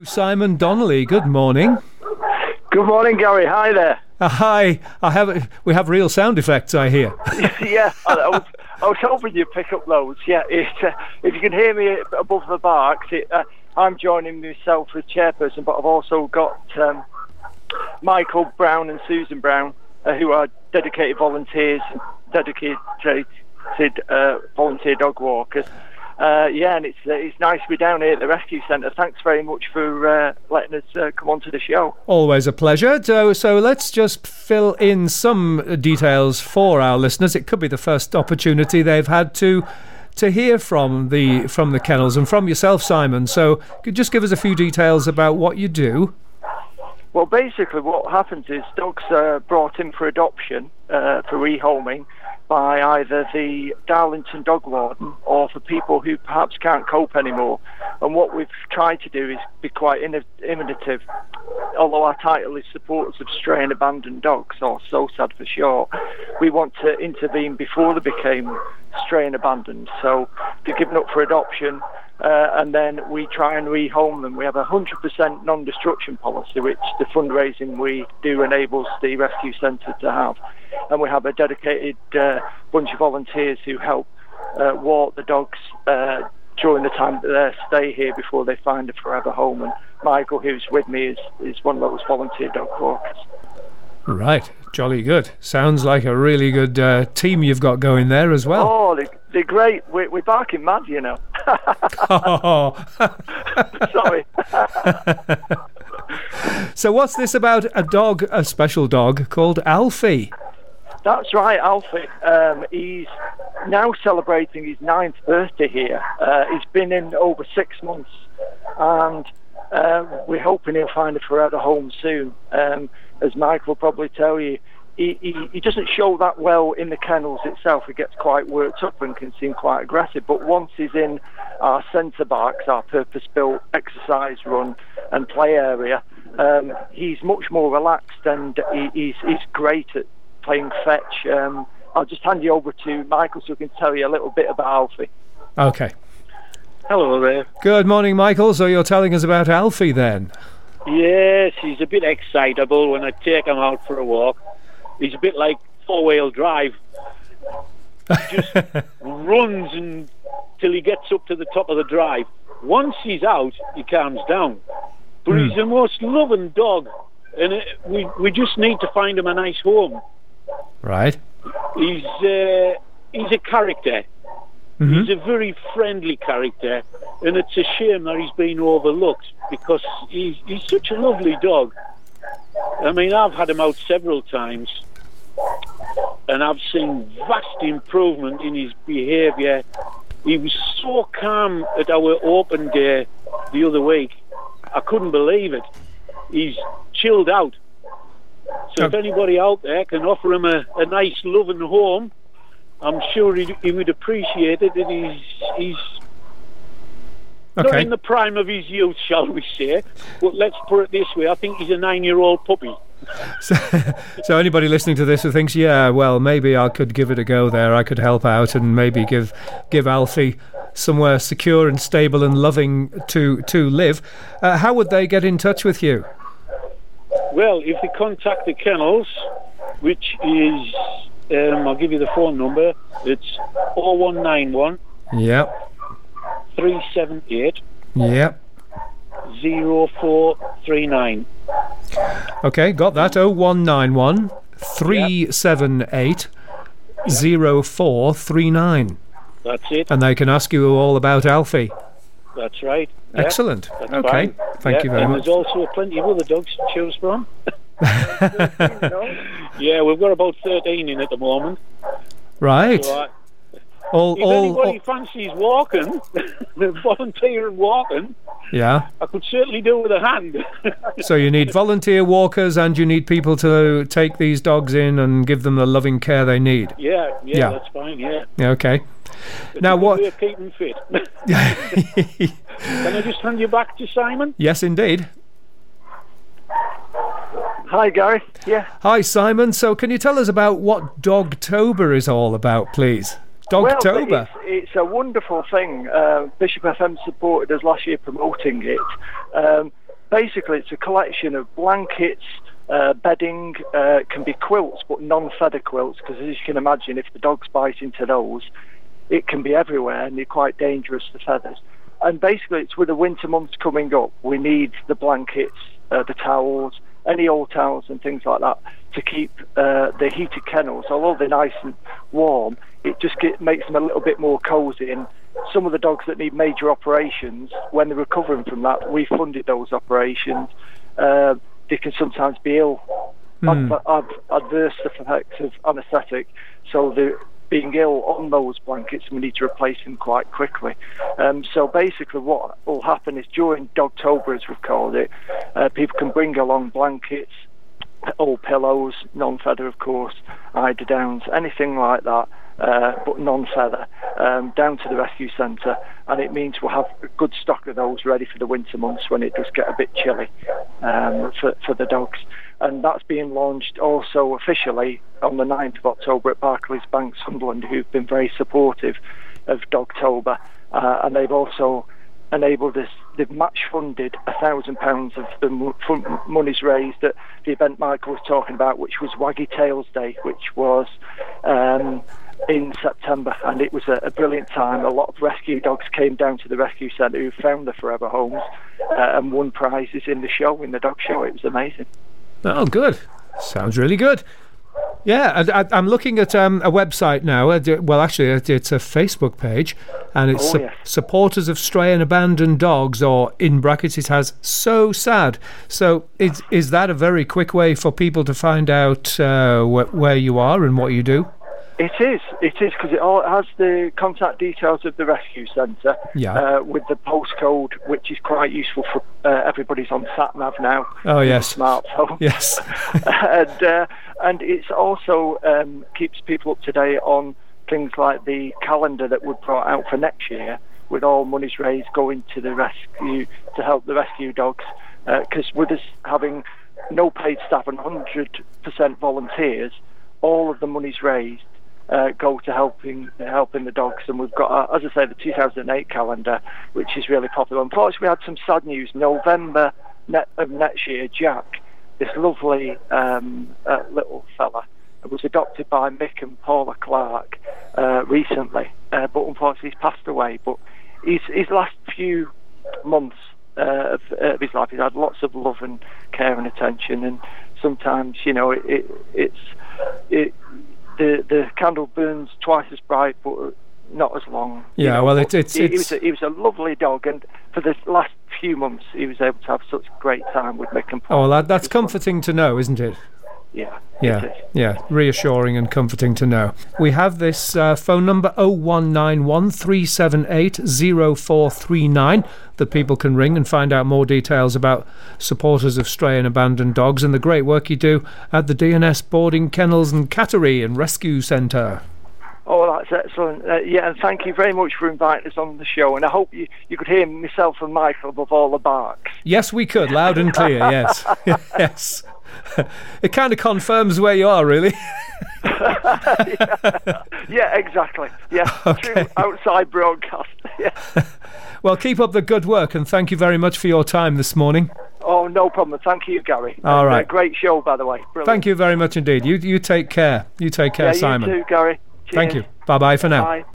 Simon Donnelly, good morning. Good morning, Gary. Hi there. Hi. We have real sound effects, I hear. Yeah, I was hoping you'd pick up those. Yeah, if you can hear me above the barks, I'm joining myself as chairperson, but I've also got Michael Brown and Susan Brown, who are dedicated volunteers, dedicated volunteer dog walkers. And it's nice to be down here at the rescue centre. Thanks very much for letting us come onto the show. Always a pleasure. So let's just fill in some details for our listeners. It could be the first opportunity they've had to hear from the kennels and from yourself, Simon. So could you just give us a few details about what you do? Well, basically what happens is dogs are brought in for adoption, for rehoming, by either the Darlington dog warden or for people who perhaps can't cope anymore. And what we've tried to do is be quite innovative. Although our title is Supporters of Stray and Abandoned Dogs, or SOSAD for short, we want to intervene before they became stray and abandoned. So they're given up for adoption, and then we try and rehome them. We have a 100% non-destruction policy, which the fundraising we do enables the rescue centre to have. And we have a dedicated bunch of volunteers who help walk the dogs during the time that they stay here before they find a forever home. And Michael, who's with me, is one of those volunteer dog walkers. Right, jolly good. Sounds like a really good team you've got going there as well. Oh, they're great. We're barking mad, you know. Oh. Sorry. So what's this about a special dog called Alfie? That's right, Alfie. He's now celebrating his 9th birthday here. He's been in over 6 months, and we're hoping he'll find a forever home soon. As Mike will probably tell you, he doesn't show that well in the kennels itself. He gets quite worked up and can seem quite aggressive, but once he's in our centre barks, our purpose-built exercise run and play area, he's much more relaxed, and he's great at playing fetch. I'll just hand you over to Michael so he can tell you a little bit about Alfie. Okay. Hello there. Good morning, Michael. So you're telling us about Alfie then? Yes, he's a bit excitable when I take him out for a walk. He's a bit like four-wheel drive. He just runs until he gets up to the top of the drive. Once he's out, he calms down. But he's the most loving dog, and we just need to find him a nice home. Right. He's a character. Mm-hmm. He's a very friendly character, and it's a shame that he's been overlooked because he's such a lovely dog. I mean, I've had him out several times, and I've seen vast improvement in his behaviour. He was so calm at our open day the other week. I couldn't believe it. He's chilled out. So if anybody out there can offer him a nice loving home, I'm sure he would appreciate it. And he's not in the prime of his youth, shall we say. But let's put it this way, I think he's a 9-year-old puppy. So anybody listening to this who thinks, yeah, well, maybe I could give it a go there, I could help out and maybe give Alfie somewhere secure and stable and loving to live, how would they get in touch with you? Well, if they contact the kennels, which is, I'll give you the phone number, it's 0191 Yep. 378 Yep. 0439. Okay, got that. 0191 378 0439. That's it. And they can ask you all about Alfie. That's right. Excellent. That's okay. fine. Thank you very much. There's also plenty of other dogs to choose from. Yeah, we've got about 13 in at the moment. Right. So, if anybody fancies walking, volunteer walking, yeah, I could certainly do with a hand. So you need volunteer walkers and you need people to take these dogs in and give them the loving care they need. Yeah, that's fine, yeah. Okay. It's now what... We're keeping fit. Can I just hand you back to Simon? Yes, indeed. Hi, Gary. Yeah. Hi, Simon. So can you tell us about what Dogtober is all about, please? Dogtober. Well, it's a wonderful thing. Bishop FM supported us last year promoting it. basically it's a collection of blankets, bedding, can be quilts, but non-feather quilts, because as you can imagine, if the dogs bite into those, it can be everywhere and they're quite dangerous, the feathers. And basically it's with the winter months coming up, we need the blankets, the towels, any old towels and things like that to keep the heated kennels, although they're nice and warm, it just makes them a little bit more cosy. And some of the dogs that need major operations, when they're recovering from that, we funded those operations. They can sometimes be ill, adverse effects of anaesthetic, so they're being ill on those blankets and we need to replace them quite quickly. So basically what will happen is during Dogtober, as we've called it, people can bring along blankets, old pillows, non-feather of course, eider downs, anything like that, but non-feather, down to the rescue centre, and it means we'll have a good stock of those ready for the winter months when it does get a bit chilly for the dogs. And that's being launched also officially on the 9th of October at Barclays Bank Sunderland, who've been very supportive of Dogtober, and they've also enabled us, they've match funded £1,000 of the monies raised at the event Michael was talking about, which was Waggy Tails Day, which was in September, and it was a brilliant time. A lot of rescue dogs came down to the rescue centre who found their forever homes and won prizes in the show, in the dog show. It was amazing. Oh, good. Sounds really good. Yeah, I'm looking at a website now. Well, actually, it's a Facebook page, and it's Supporters of Stray and Abandoned Dogs, or in brackets, it has So Sad. So is that a very quick way for people to find out where you are and what you do? It is, because it all has the contact details of the rescue centre, with the postcode, which is quite useful for everybody's on SatNav now. Oh, yes. Smartphone. Yes. and it's also keeps people up to date on things like the calendar that we brought out for next year, with all monies raised going to the rescue, to help the rescue dogs, because with us having no paid staff and 100% volunteers, all of the monies raised go to helping the dogs. And we've got, as I say, the 2008 calendar, which is really popular. Unfortunately, we had some sad news. November of next year, Jack, this lovely little fella, was adopted by Mick and Paula Clark recently, but unfortunately he's passed away. But his last few months of his life, he's had lots of love and care and attention, and sometimes, you know, the candle burns twice as bright, but not as long. Yeah, know, well, he was a lovely dog, and for the last few months, he was able to have such great time with Mick and Paul. Oh, well, that's comforting to know, isn't it? Yeah, reassuring and comforting to know. We have this phone number 0191 378 0439 that people can ring and find out more details about Supporters of Stray and Abandoned Dogs and the great work you do at the D&S Boarding Kennels and Cattery and Rescue Centre. Oh, that's excellent. And thank you very much for inviting us on the show, and I hope you could hear myself and Michael above all the barks. Yes, we could, loud and clear, yes. Yes. It kind of confirms where you are, really. Yeah, exactly. Yeah, okay. True outside broadcast. Yeah. Well, keep up the good work, and thank you very much for your time this morning. Oh, no problem. Thank you, Gary. All right. Great show, by the way. Brilliant. Thank you very much indeed. You take care. You take care, Simon. You too, Gary. Cheers. Thank you. Bye-bye for now. Bye.